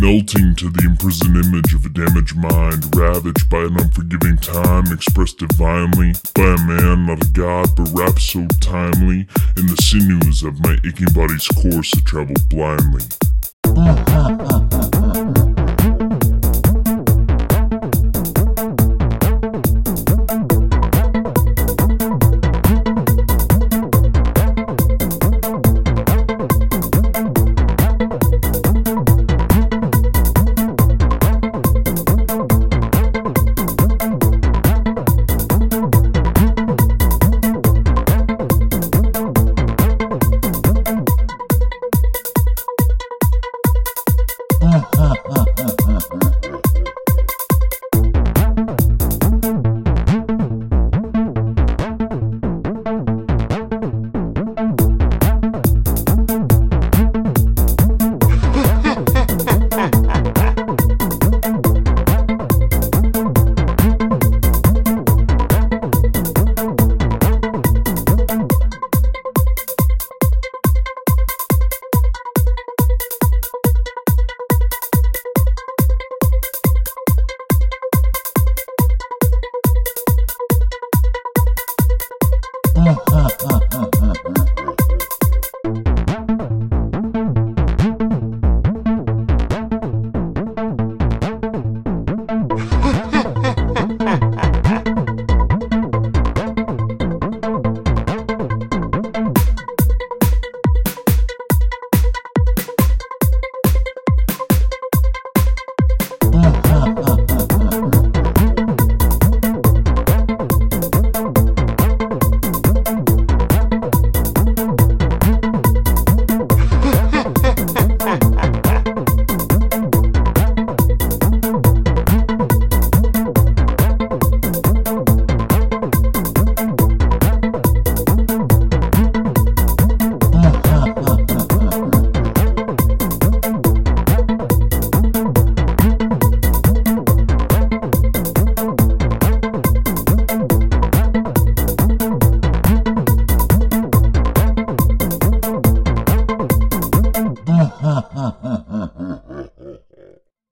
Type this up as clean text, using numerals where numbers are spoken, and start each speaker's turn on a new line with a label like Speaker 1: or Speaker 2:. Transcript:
Speaker 1: melting to the imprisoned image of a damaged mind, ravaged by an unforgiving time, expressed divinely by a man, not a god, but rap so timely, in the sinews of my aching body's course I travel blindly.